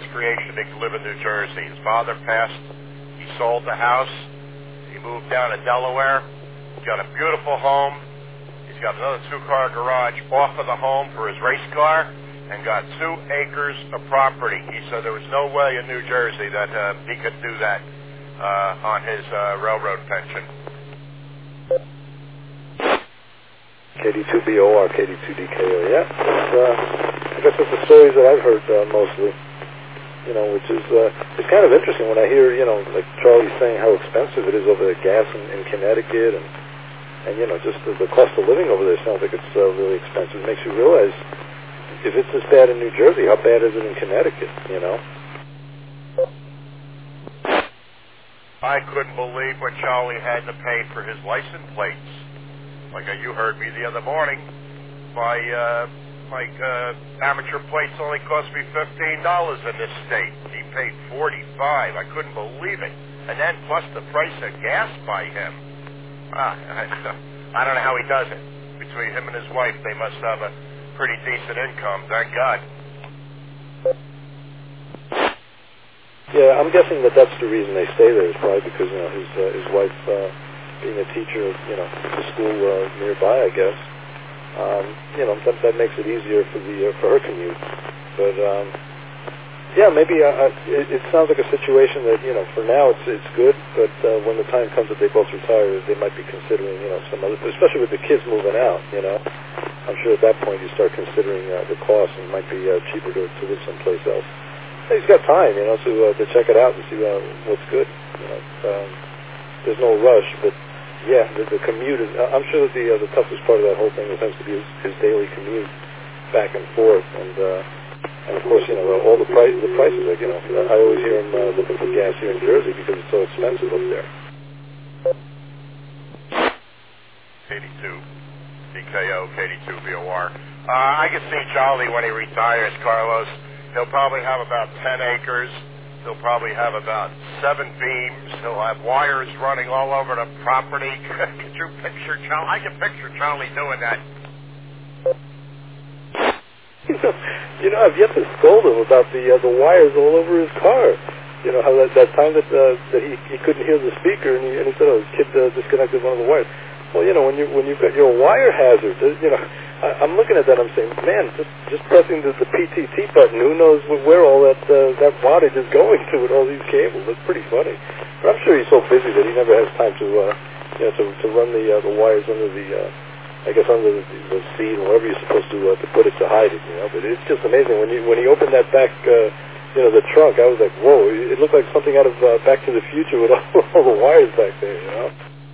creation he could live in New Jersey. His father passed. He sold the house. He moved down to Delaware. He's got a beautiful home. He's got another two-car garage off of the home for his race car and got 2 acres of property. He said there was no way in New Jersey that he could do that on his railroad pension. KD2BOR, KD2DKO, yeah. I guess that's the stories that I've heard mostly, which is it's kind of interesting when I hear, like Charlie saying how expensive it is over there, gas in Connecticut, and just the cost of living over there sounds like it's really expensive. It makes you realize if it's as bad in New Jersey, how bad is it in Connecticut, I couldn't believe what Charlie had to pay for his license plates. Like you heard me the other morning, my amateur plates only cost me $15 in this state. He paid $45. I couldn't believe it. And then plus the price of gas by him. I don't know how he does it. Between him and his wife, they must have a pretty decent income. Thank God. Yeah, I'm guessing that's the reason they stay there. Is probably because his wife. Being a teacher, the school nearby, I guess, that makes it easier for her commute. But yeah, maybe it sounds like a situation that for now it's good, but when the time comes that they both retire, they might be considering some other, especially with the kids moving out. I'm sure at that point you start considering the cost, and it might be cheaper to live someplace else. He's got time, to check it out and see what's good. There's no rush, but. Yeah, the commute is. I'm sure that the toughest part of that whole thing tends to be his daily commute back and forth, and of course all the prices. Like I always hear him looking for gas here in Jersey because it's so expensive up there. 82 DKO, KD2BOR. I can see Charlie when he retires, Carlos. He'll probably have about 10 acres. He'll probably have about 7 beams. He'll have wires running all over the property. Could you picture Charlie? I can picture Charlie doing that. I've yet to scold him about the wires all over his car. How that time that he couldn't hear the speaker and he said, "Oh, his kid disconnected one of the wires." Well, when you've got your wire hazard, I'm looking at that. I'm saying, man, just pressing the PTT button. Who knows where all that wattage is going to with all these cables? That's pretty funny. But I'm sure he's so busy that he never has time to run the wires under under the seat or wherever you're supposed to put it to hide it. But it's just amazing when he opened that back. The trunk. I was like, whoa! It looked like something out of Back to the Future with all the wires back there.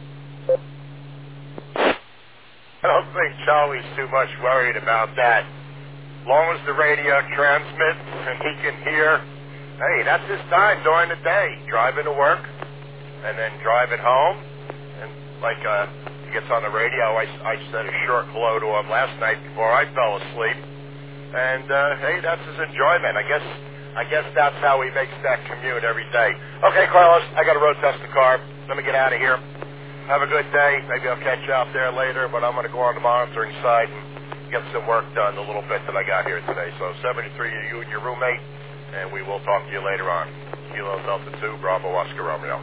I don't think Charlie's too much worried about that. As long as the radio transmits and he can hear, hey, that's his time during the day, driving to work and then driving home. And like he gets on the radio, I said a short hello to him last night before I fell asleep. And hey, that's his enjoyment. I guess that's how he makes that commute every day. Okay, Carlos, I got to road test the car. Let me get out of here. Have a good day. Maybe I'll catch you out there later, but I'm going to go on the monitoring side and get some work done, a little bit that I got here today. So 73 to you and your roommate, and we will talk to you later on. Kilo Delta 2, Bravo Oscar Romeo.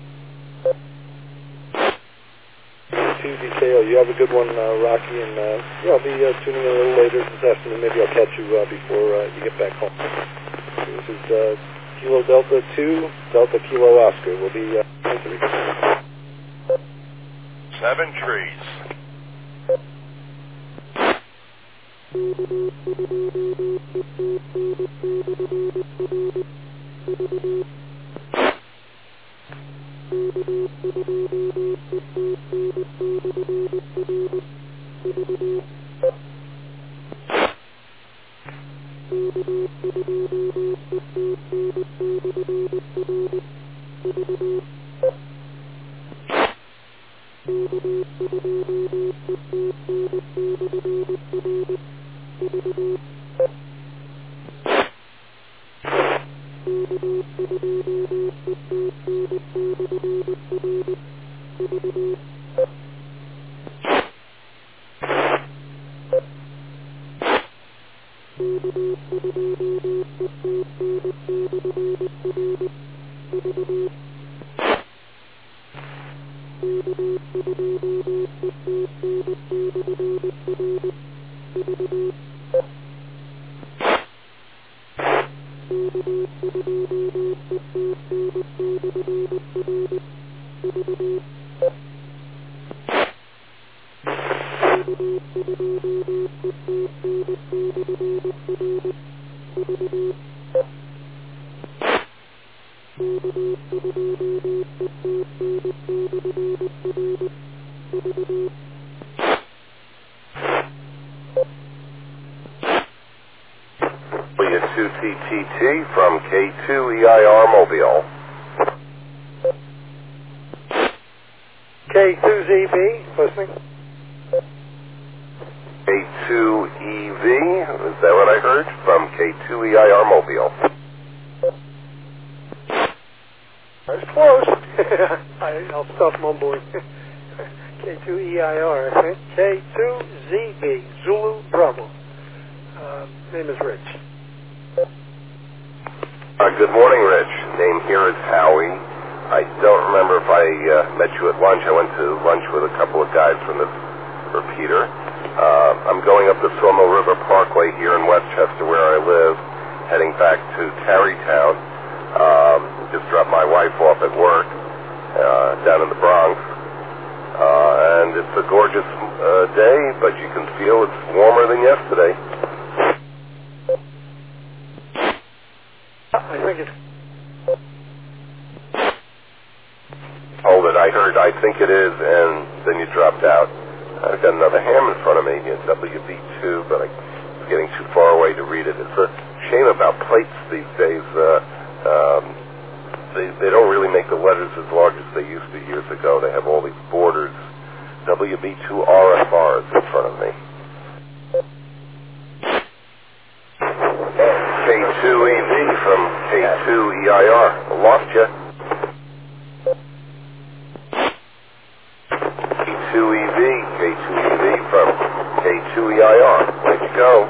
2DKO, you have a good one, Rocky, and I'll be tuning in a little later this afternoon. Maybe I'll catch you before you get back home. This is Kilo Delta 2, Delta Kilo Oscar. We'll be 7 trees. W2TTT from K2EIR Mobile. K2ZB, listening. K2EV, is that what I heard? From K2EIR Mobile. That's close. I'll stop mumbling. K2EIR, I think. K2ZB, Zulu Bravo. Name is Rich. Good morning, Rich. Name here is Howie. I don't remember if I met you at lunch. I went to lunch with a couple of guys from the repeater. I'm going up the Sawmill River Parkway here in Westchester where I live, heading back to Tarrytown. Just dropped my wife off at work down in the Bronx. And it's a gorgeous day, but you can feel it's warmer than yesterday. I think it's... Hold it, I think it is, and then you dropped out. I've got another ham in front of me, it's WB2, but it's getting too far away to read it. It's a shame about plates these days. They don't really make the letters as large as they used to years ago. They have all these borders. WB2RFR is in front of me. K2EV from K2EIR. Lost you. K2EV from K2EIR. Where'd you go?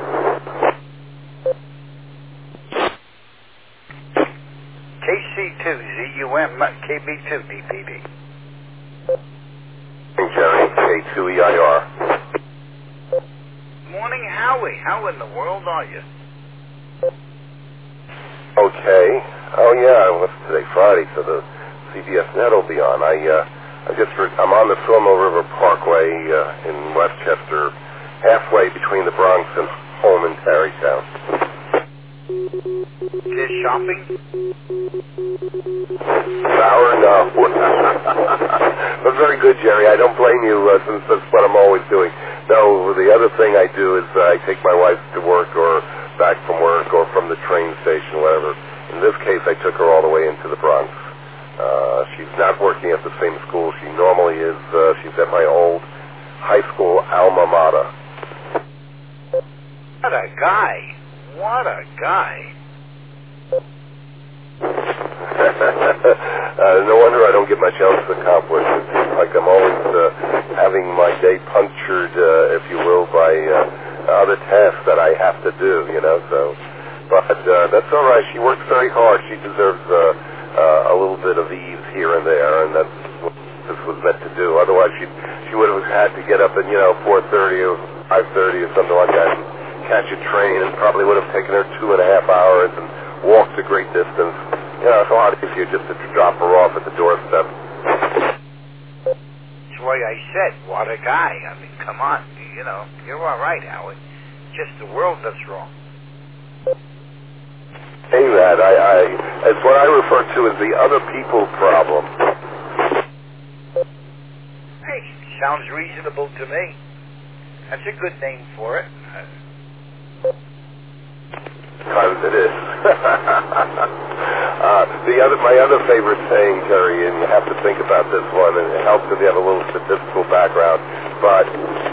KC2ZUM KB2 DPD. Hey, Jerry, K2EIR. Morning, Howie. How in the world are you? Okay. Oh yeah, what's today? Friday, so the CBS Net will be on. I'm on the Sawmill River Parkway in Westchester, halfway between the Bronx and home in Tarrytown. Is shopping? Sour? No. But very good, Jerry. I don't blame you since that's what I'm always doing. No, the other thing I do is I take my wife to work or back from work or from the train station, whatever. In this case, I took her all the way into the Bronx. She's not working at the same school she normally is. She's at my old high school alma mater. What a guy. What a guy. No wonder I don't get much else accomplished. It seems like I'm always having my day punctured, if you will, by other tasks that I have to do, so. But that's all right. She works very hard. She deserves a little bit of ease here and there, and that's what this was meant to do. Otherwise, she would have had to get up at 4:30 or 5:30 or something like that and catch a train, and probably would have taken her 2.5 hours and walked a great distance. It's a lot easier just to drop her off at the doorstep. That's why I said, what a guy. I mean, come on. You're all right, Howard. Just the world that's wrong. Hey, that it's what I refer to as the other people problem. Hey, sounds reasonable to me. That's a good name for it. Because it is. My other favorite saying, Terry, and you have to think about this one, and it helps if you have a little statistical background, but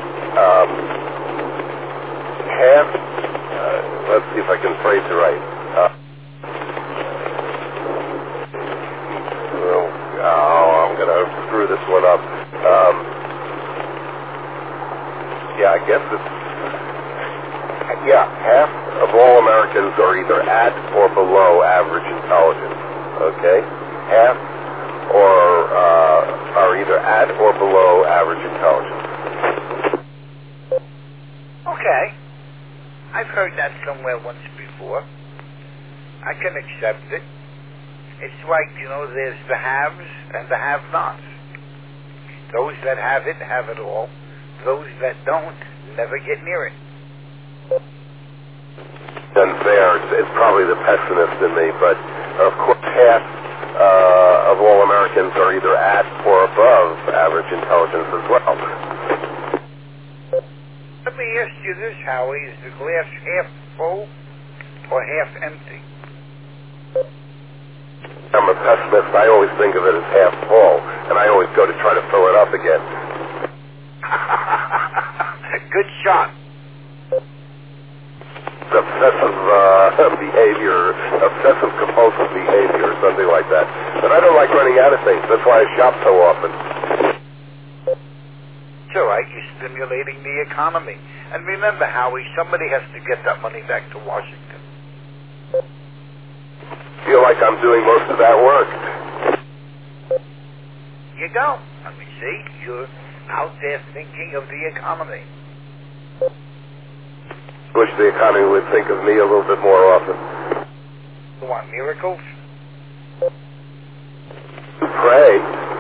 let's see if I can phrase it right. I'm going to screw this one up. I guess it's, half of all Americans are either at or below average intelligence. Okay? Half are either at or below average intelligence. Okay. I've heard that somewhere once before. I can accept it. It's like, there's the haves and the have-nots. Those that have it all. Those that don't, never get near it. Unfair. It's probably the pessimist in me, but of course half of all Americans are either at or above average intelligence as well. Let me ask you this, Howie. Is the glass half full or half empty? I'm a pessimist. I always think of it as half full, and I always go to try to fill it up again. Good shot. Obsessive behavior, obsessive compulsive behavior, or something like that. But I don't like running out of things. That's why I shop so often. It's all right. You're stimulating the economy. And remember, Howie, somebody has to get that money back to Washington. Feel like I'm doing most of that work. You go. I mean, see, you're out there thinking of the economy. Wish the economy would think of me a little bit more often. You want miracles? Pray.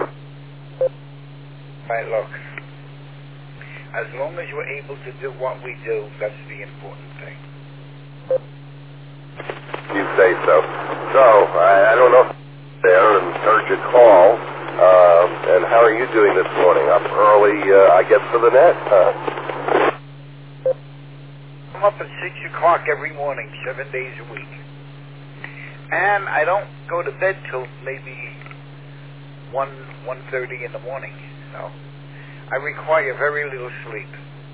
Right, look. As long as we're able to do what we do, that's the important thing. You say so. So, I don't know if there and heard your call. And how are you doing this morning? Up early, I guess, for the net, huh? I'm up at 6 o'clock every morning, 7 days a week. And I don't go to bed till maybe 1:30 in the morning. So I require very little sleep.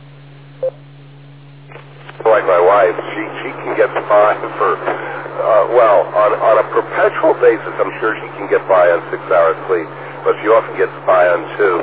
Like my wife, she can get by for, on a perpetual basis, I'm sure she can get by on 6 hours sleep, but she often gets by on 2,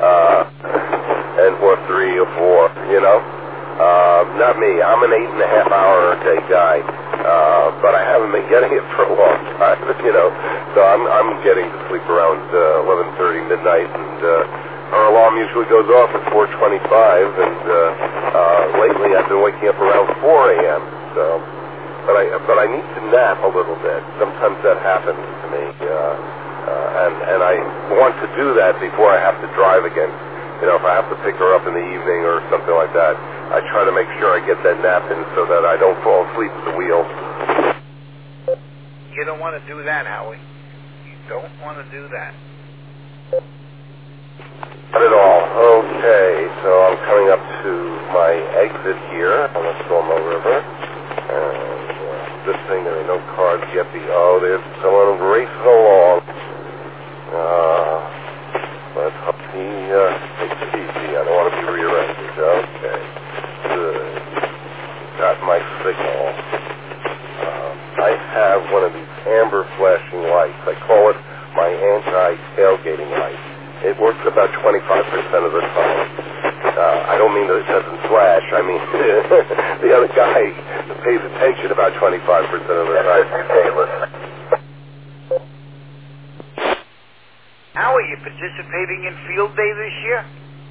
or 3 or 4, Not me. I'm an 8.5 hour a day guy, but I haven't been getting it for a long time, so I'm getting to sleep around 11:30 midnight, and her alarm usually goes off at 4:25, and lately I've been waking up around 4 a.m. So, but I need to nap a little bit. Sometimes that happens to me, and I want to do that before I have to drive again. If I have to pick her up in the evening or something like that, I try to make sure I get that nap in so that I don't fall asleep at the wheel. You don't want to do that, Howie. You don't want to do that. Not at all. Okay, so I'm coming up to my exit here on the Stormo River. And this thing, there are no cars yet. There's someone racing along. Let's hope he takes it easy. I don't want to be rear-ended. Okay, good. Got my signal. I have one of these amber flashing lights. I call it my anti-tailgating light. It works about 25% of the time. I don't mean that it doesn't flash. I mean the other guy pays attention about 25% of the time. How are you participating in field day this year?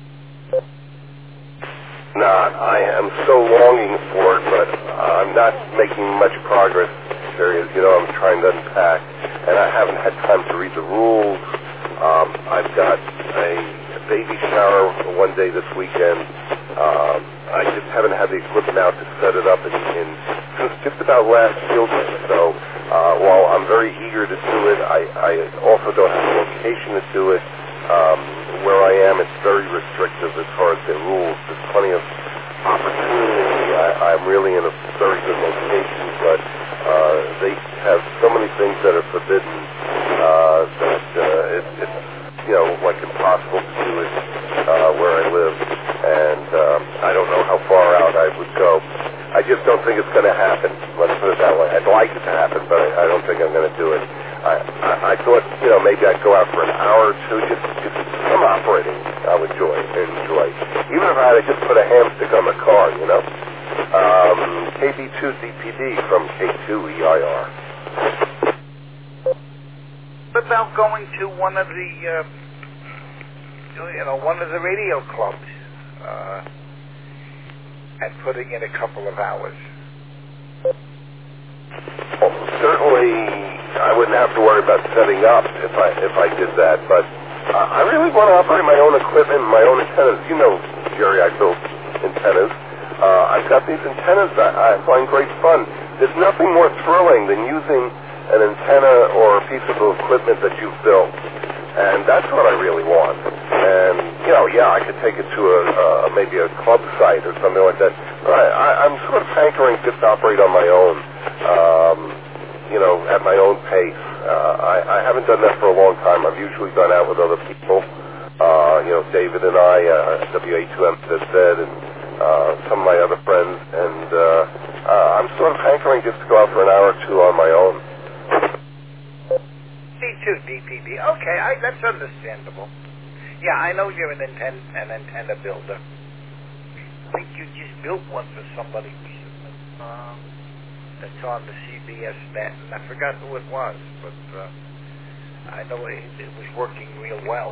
Not. I am so longing for it, but I'm not making much progress. I'm trying to unpack, and I haven't had time to read the rules. I've got a baby shower one day this weekend. I just haven't had the equipment out to set it up since just about last field day. So while I'm very eager to do it, I also don't have a location to do it. Where I am, it's very restrictive as far as the rules. There's plenty of opportunity. I'm really in a very good location, but they have so many things that are forbidden that it's like impossible to do it where I live, and I don't know how far out I would go. I just don't think it's going to happen. Let's put it that way. I'd like it to happen, but I don't think I'm going to do it. I thought, maybe I'd go out for an hour or two, just some operating I would enjoy. Even if I had to just put a ham stick on the car, KB2DPD from K2EIR. What about going to one of the, one of the radio clubs and putting in a couple of hours? Well, certainly, I wouldn't have to worry about setting up if I did that, but I really want to operate my own equipment and my own antennas. You know, Jerry, I built antennas. I've got these antennas that I find great fun. There's nothing more thrilling than using an antenna or a piece of equipment that you've built, and that's what I really want. And, I could take it to maybe a club site or something like that. I'm sort of hankering just to operate on my own, at my own pace. I haven't done that for a long time. I've usually gone out with other people, David and I, WA2MZZ, and some of my other friends, and I'm sort of hankering just to go out for an hour or two on my own. C2DPD. Okay, that's understandable. Yeah, I know you're an antenna builder. I think you just built one for somebody recently. That's on the CBS net, and I forgot who it was, but I know it was working real well.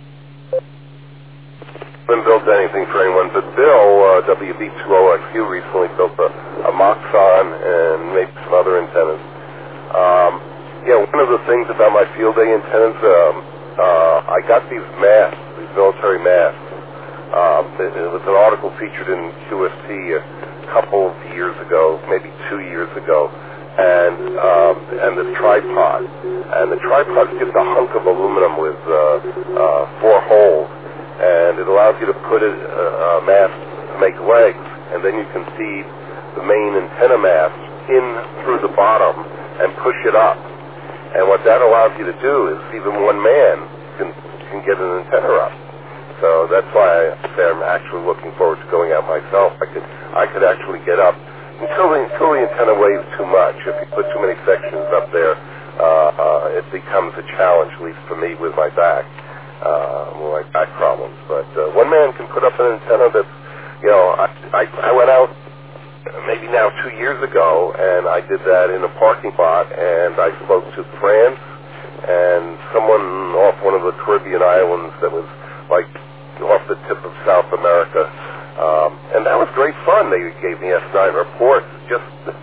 I haven't built anything for anyone, but Bill, WB20XQ, recently built a Moxon and maybe some other antennas. One of the things about my field day antennas, I got these masks, these military masks. It was an article featured in QST a couple of years ago, maybe 2 years ago, and the tripod. And the tripod's just a hunk of aluminum with 4 holes, and it allows you to put a mast to make legs, and then you can feed the main antenna mast in through the bottom and push it up. And what that allows you to do is even one man can get an antenna up. So that's why I say I'm actually looking forward to going out myself. I could actually get up until the antenna weighs too much. If you put too many sections up there, it becomes a challenge, at least for me, with my back problems. But one man can put up an antenna that's, I went out maybe now 2 years ago, and I did that in a parking lot, and I spoke to France and someone off one of the Caribbean islands that was like off the tip of South America, and that was great fun. They gave me S9 reports. Just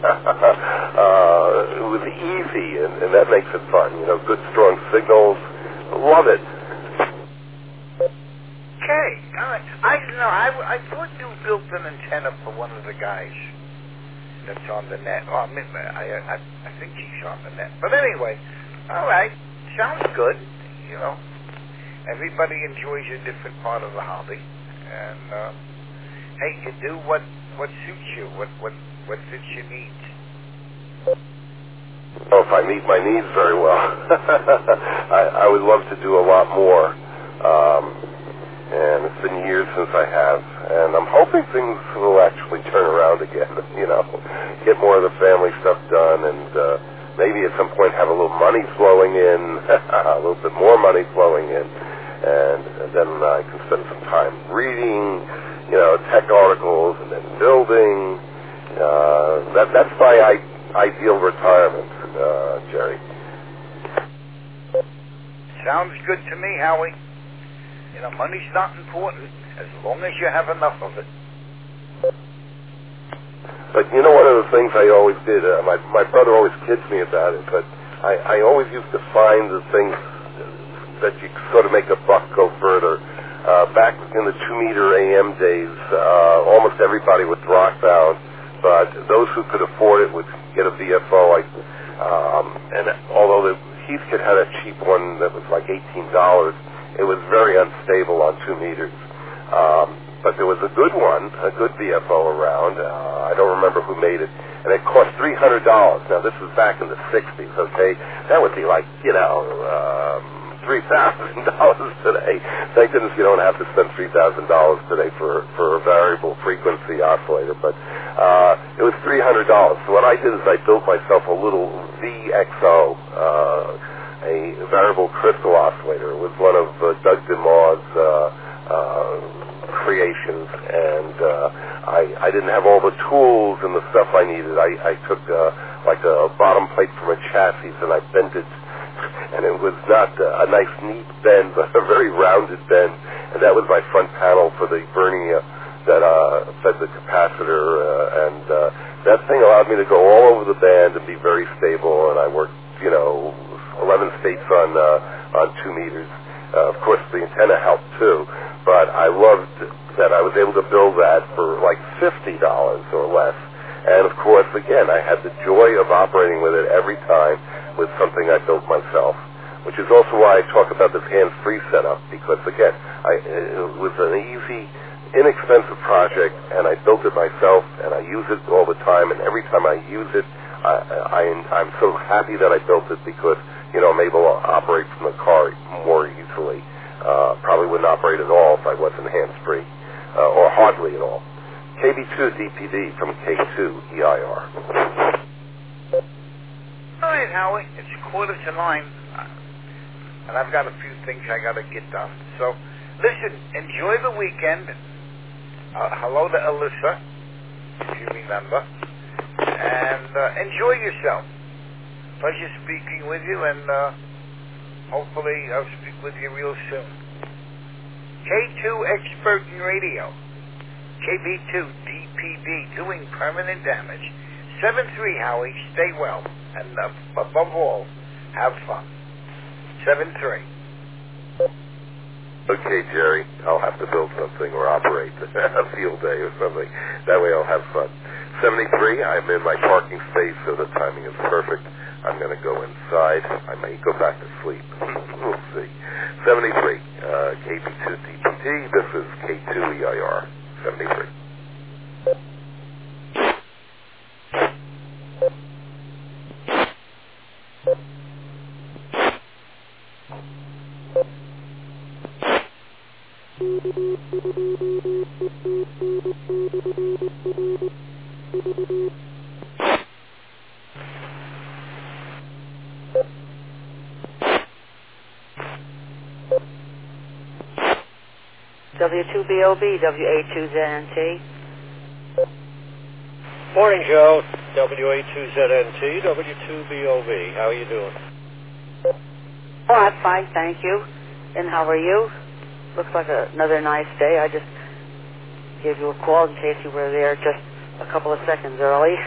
it was easy, and that makes it fun. Good strong signals. Love it. Okay, all right. I thought you built an antenna for one of the guys that's on the net. Oh, I think he's on the net. But anyway, all right, sounds good. Everybody enjoys a different part of the hobby, and hey, you do what suits you, what fits your needs. Oh, if I meet my needs very well, I would love to do a lot more. And it's been years since I have, and I'm hoping things will actually turn around again, get more of the family stuff done, and maybe at some point have a little money flowing in, a little bit more money flowing in, and then I can spend some time reading, tech articles, and then building. That's my ideal retirement, Jerry. Sounds good to me, Howie. Money's not important as long as you have enough of it. But one of the things I always did, my brother always kids me about it, but I always used to find the things that you sort of make a buck go further. Back in the 2-meter AM days, almost everybody was rockbound, but those who could afford it would get a VFO. And although the Heathkit had a cheap one that was like $18, it was very unstable on 2 meters. But there was a good one, a good VFO around. I don't remember who made it. And it cost $300. Now, this was back in the 60s, okay? That would be like, $3,000 today. Thank goodness you don't have to spend $3,000 today for a variable frequency oscillator. But it was $300. So what I did is I built myself a little VXO, a variable crystal oscillator. It was one of Doug DeMau's creations, and I didn't have all the tools and the stuff I needed. I took like a bottom plate from a chassis and I bent it, and it was not a nice neat bend, but a very rounded bend, and that was my front panel for the vernia that fed the capacitor, and that thing allowed me to go all over the band and be very stable, and I worked, 11 states on 2 meters. Of course, the antenna helped too, but I loved that I was able to build that for like $50 or less. And of course, again, I had the joy of operating with it every time with something I built myself, which is also why I talk about this hands-free setup, because again, it was an easy, inexpensive project, and I built it myself, and I use it all the time, and every time I use it, I'm so happy that I built it because, I'm able to operate from the car more easily. Probably wouldn't operate at all if I wasn't hands-free, or hardly at all. KB2 DPD from K2 EIR. All right, Howie, it's 8:45, and I've got a few things I got to get done. So, listen, enjoy the weekend. Hello to Alyssa, if you remember, and enjoy yourself. Pleasure speaking with you, and hopefully I'll speak with you real soon. K2 Expert in Radio, KB2 DPD, doing permanent damage. 7-3, Howie, stay well, and above all, have fun. 7-3. Okay, Jerry, I'll have to build something or operate a field day or something. That way I'll have fun. 73, I'm in my parking space, so the timing is perfect. I'm going to go inside. I may go back to sleep. We'll see. 73, KB2 DPD. This is K2 EIR. 73. W2BOB, WA2ZNT. Morning, Joe. WA2ZNT, W2BOB. How are you doing? Oh, I'm fine, thank you. And how are you? Looks like another nice day. I just gave you a call in case you were there just a couple of seconds early.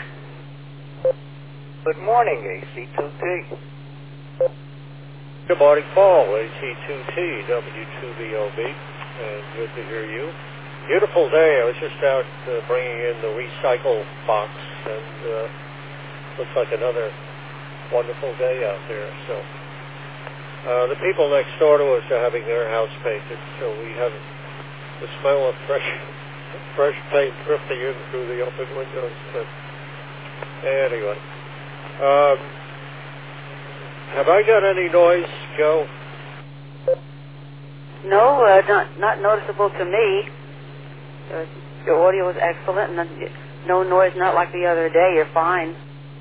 Good morning, AC2T. Good morning, Paul. AC2T, W2BOB. Good to hear you. Beautiful day. I was just out bringing in the recycle box, and looks like another wonderful day out there. So the people next door to us are having their house painted, so we have the smell of fresh paint drifting in through the open windows. But anyway, have I got any noise, Joe? No, not noticeable to me. Your audio was excellent, and no noise, not like the other day. You're fine.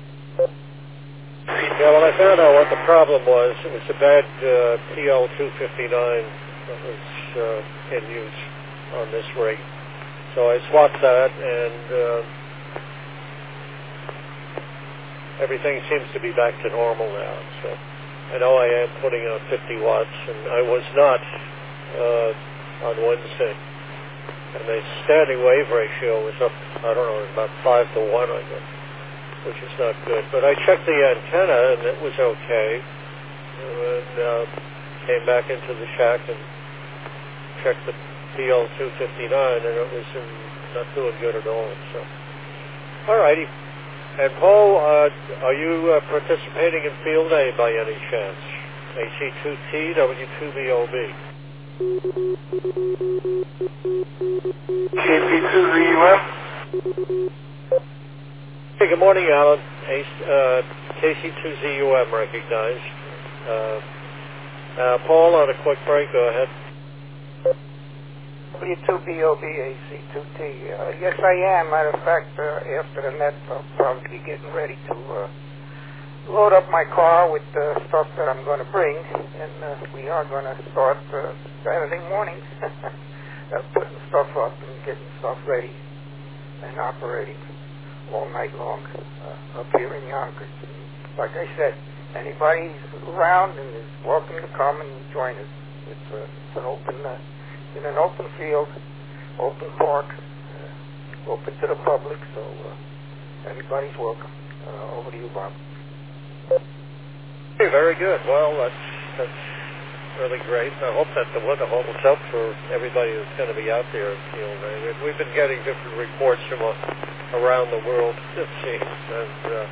Yeah, well, I found out what the problem was. It was a bad PL259 that was in use on this rig. So I swapped that, and everything seems to be back to normal now. So I know I am putting out 50 watts, and I was not on Wednesday. And the standing wave ratio was up, I don't know, about 5 to 1, I guess, which is not good. But I checked the antenna, and it was okay. And came back into the shack and checked the PL259, and it was not doing good at all. So, all righty. And Paul, are you participating in Field A by any chance? AC2T, W2BOB. KP2ZUM. Hey, good morning, Alan. KC2ZUM recognized. Paul, on a quick break, go ahead. W2BOB AC2T. Yes, I am. Matter of fact, after the net, I'll probably be getting ready to load up my car with the stuff that I'm going to bring, and we are going to start Saturday morning putting stuff up and getting stuff ready. and operating all night long up here in Yonkers. Like I said, anybody who's around and is welcome to come and join us. It's an open, in an open field, open park, open to the public, so everybody's welcome. Over to you, Bob. Hey, very good. Well, that's really great. I hope that the weather holds up for everybody that's going to be out there. You know, we've been getting different reports from around the world, it seems, and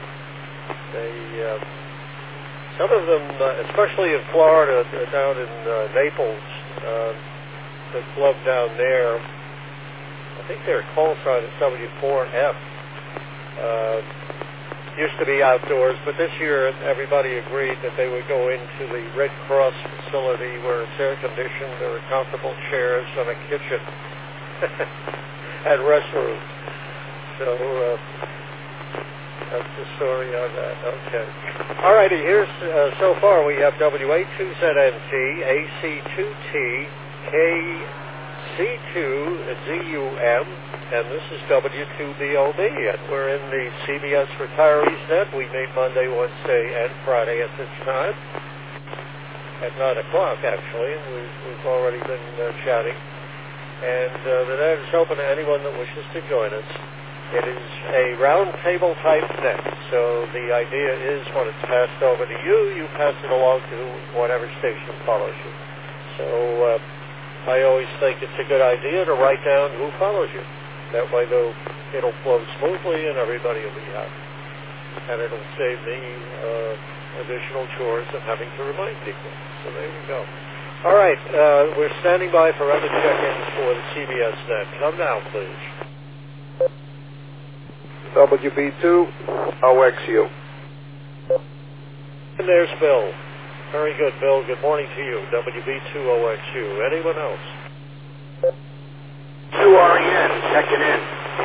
some of them, especially in Florida, down in Naples, the club down there, I think their call sign is W4F. Used to be outdoors, but this year everybody agreed that they would go into the Red Cross facility where it's air conditioned, there are comfortable chairs and a kitchen and restrooms. So that's the story on that. Okay. All righty, here's, so far we have WA2ZNT, AC2T, KC2ZUM, and this is W2BOB, and we're in the CBS Retirees Net. We meet Monday, Wednesday, and Friday at this time, at 9 o'clock, actually. We've already been chatting. And the net is open to anyone that wishes to join us. It is a round-table type net, so the idea is when it's passed over to you, you pass it along to whatever station follows you. So I always think it's a good idea to write down who follows you. That way, though, it'll flow smoothly and everybody will be happy. And it'll save me additional chores of having to remind people. So there you go. All right, we're standing by for other check-ins for the CBS net. Come now, please. WB2OXU. And there's Bill. Very good, Bill. Good morning to you. WB2OXU. Anyone else? 2REN, checking in.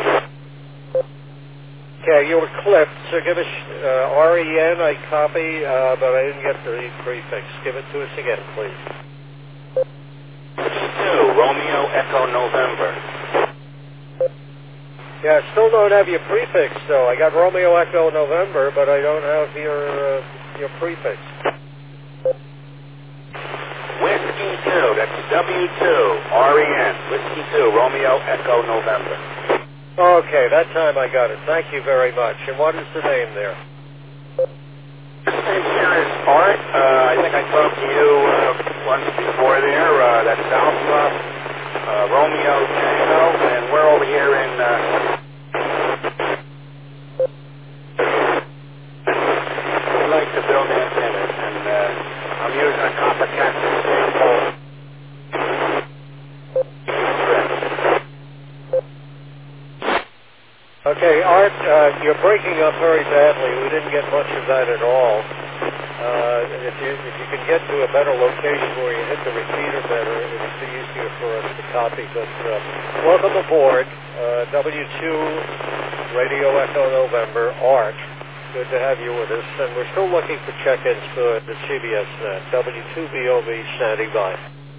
Okay, you were clipped, so give us REN, I copy, but I didn't get the prefix. Give it to us again, please. 2, Romeo Echo November. Yeah, I still don't have your prefix, though. I got Romeo Echo November, but I don't have your prefix. Whiskey 2, that's W2, REN, Whiskey 2, Romeo Echo November. Okay, that time I got it. Thank you very much. And what is the name there? This name here is Art. I think I talked to you once before there. That's Alpha, Romeo Tango, and we're over here in... we like to build antennas, and I'm using a copper capture sample. Okay, Art, you're breaking up very badly. We didn't get much of that at all. If you can get to a better location where you hit the repeater better, it's easier for us to copy. But welcome aboard, W2 Radio Echo November, Art. Good to have you with us. And we're still looking for check-ins for the CBS net. W2BOV standing by.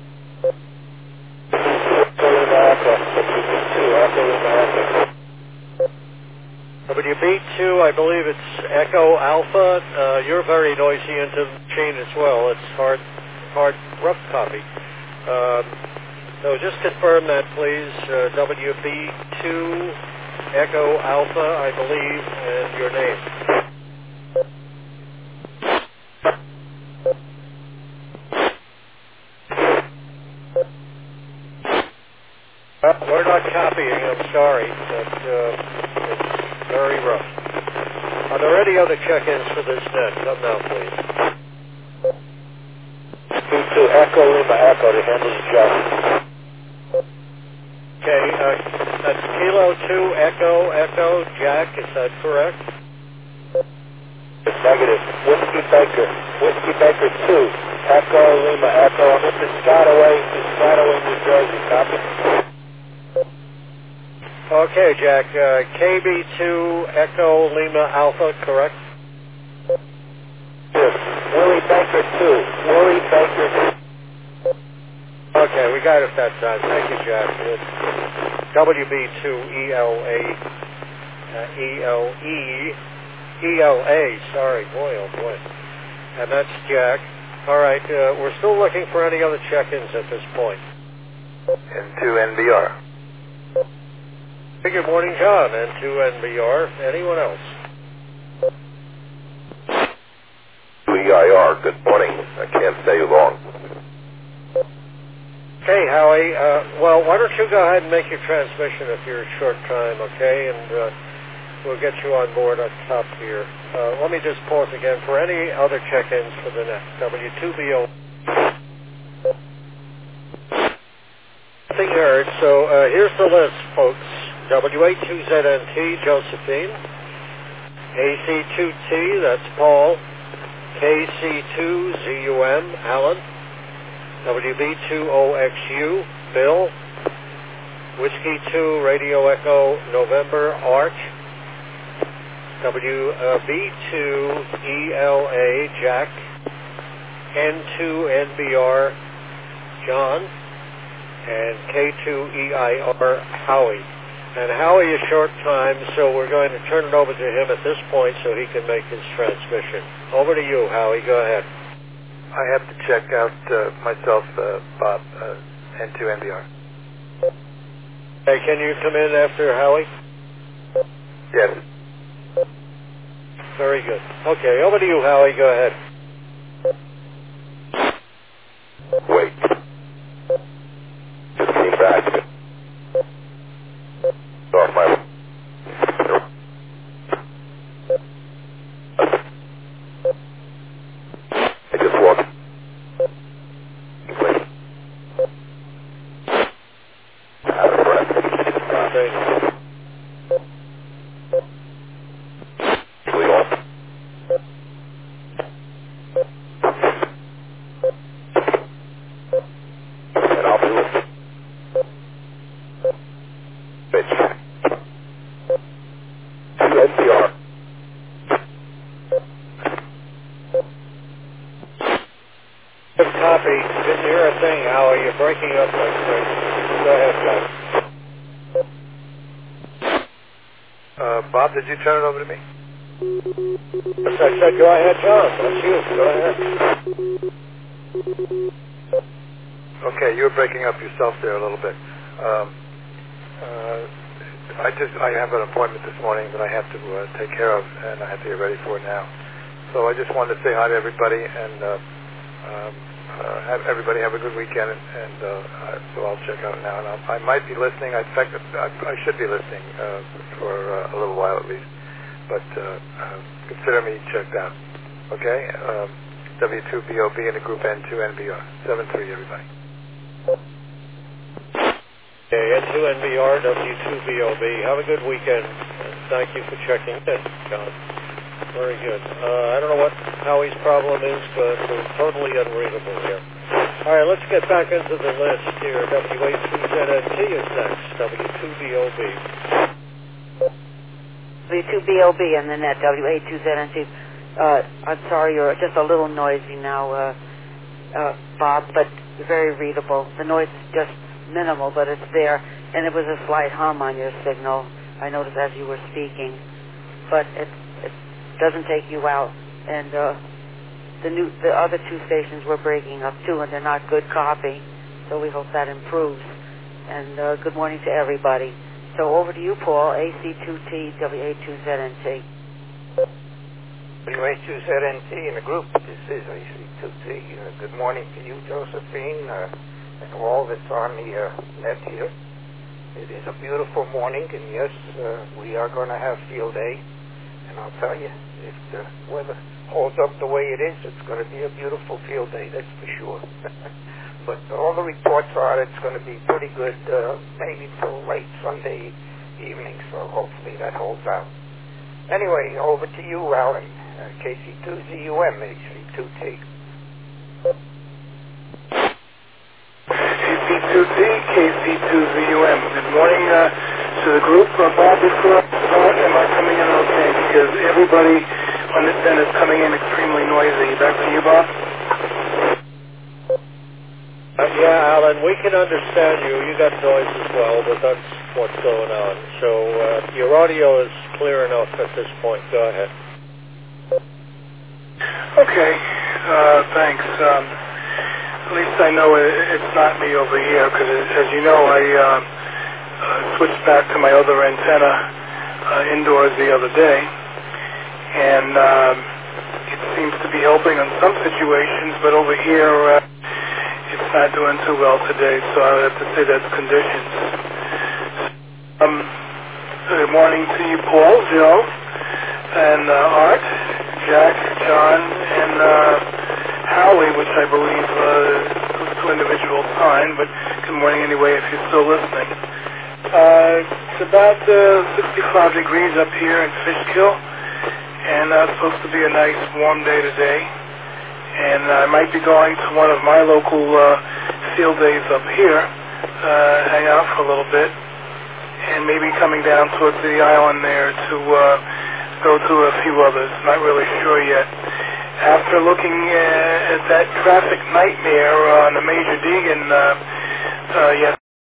WB2, I believe it's Echo Alpha. You're very noisy into the chain as well. It's hard, rough copy. So just confirm that, please. WB2, Echo Alpha, I believe, and your name. We're not copying, I'm sorry, but it's very rough. Are there any other check-ins for this net? Come now, please. B2 Echo Lima Echo, the handles Jack. Okay, that's Kilo 2 Echo Jack, is that correct? It's negative. Whiskey Baker 2, Echo Lima Echo. I'm in Piscataway, New Jersey. Copy. Okay, Jack, KB2 Echo Lima Alpha, correct? Yes. Willie Baker 2. Okay, we got it that time. Thank you, Jack. Good. ELA, sorry, boy, oh boy. And that's Jack. All right, we're still looking for any other check-ins at this point. N2NBR. Hey, good morning, John. N2NBR. Anyone else? EIR, good morning. I can't stay long. Okay, Howie. Well, why don't you go ahead and make your transmission if you're a short time, okay? And we'll get you on board up top here. Let me just pause again for any other check-ins for the next W2BO. Nothing heard, so here's the list, folks. WA2ZNT, Josephine. AC2T, that's Paul. KC2ZUM, Alan. WB2OXU, Bill. Whiskey 2, Radio Echo, November, Art. WB2ELA, Jack. N2NBR, John. And K2EIR, Howie. And Howie is short time, so we're going to turn it over to him at this point so he can make his transmission. Over to you, Howie. Go ahead. I have to check out myself, Bob, N2NBR. Hey, can you come in after Howie? Yes. Very good. Okay, over to you, Howie. Go ahead. Wait. Just came back. Off my... I just walked. Out of breath. Okay. And I'll do it. Bitch. NPR. Good copy. Didn't hear a thing, Howie. You're breaking up like crazy. Go ahead, John. Bob, did you turn it over to me? Yes, I said go ahead, John. That's you. Go ahead. Okay, you were breaking up yourself there a little bit. I have an appointment this morning that I have to take care of, and I have to get ready for it now. So I just wanted to say hi to everybody, and have everybody have a good weekend. And so I'll check out now, and I might be listening. In fact, I should be listening for a little while at least. But consider me checked out. Okay? W2BOB in the group N2NBR. 7-3, everybody. Okay, N2NBR, W2BOB. Have a good weekend. And thank you for checking in, John. Very good. I don't know what Howie's problem is, but it's totally unreadable here. All right, let's get back into the list here. WA2ZNT is next. W2BOB. W2BOB and the net, WA2ZNT. I'm sorry, you're just a little noisy now, Bob, but very readable. The noise is just minimal, but it's there, and it was a slight hum on your signal, I noticed as you were speaking, but it doesn't take you out, and the other two stations were breaking up too, and they're not good copy, so we hope that improves, and good morning to everybody. So over to you, Paul, AC2T, WA2ZNT. WA2ZNT in the group, this is AC2T. Good morning to you, Josephine, and all that's on the net here. It is a beautiful morning, and yes, we are going to have field day. And I'll tell you, if the weather holds up the way it is, it's going to be a beautiful field day, that's for sure. But all the reports are it's going to be pretty good, maybe till late Sunday evening, so hopefully that holds out. Anyway, over to you, Alan. KC2ZUM, AC2T. KC2T, KC2ZUM. Good morning to the group. Bob, is correct? Am I coming in okay? Because everybody on this end is coming in extremely noisy. Back to you, Bob. Yeah, Yeah, Alan, we can understand you. You got noise as well, but that's what's going on. So your audio is clear enough at this point. Go ahead. Okay, thanks. At least I know it's not me over here, because as you know, I switched back to my other antenna indoors the other day, and it seems to be helping on some situations, but over here it's not doing too well today, so I would have to say that's conditions. Good morning to you, Paul, Joe, and Art, Jack, John, and Howie, which I believe those two individuals signed, but good morning anyway if you're still listening. It's about 65 degrees up here in Fishkill, and it's supposed to be a nice warm day today. And I might be going to one of my local field days up here, hang out for a little bit, and maybe coming down towards the island there to go to a few others. Not really sure yet. After looking at that traffic nightmare on the Major Deegan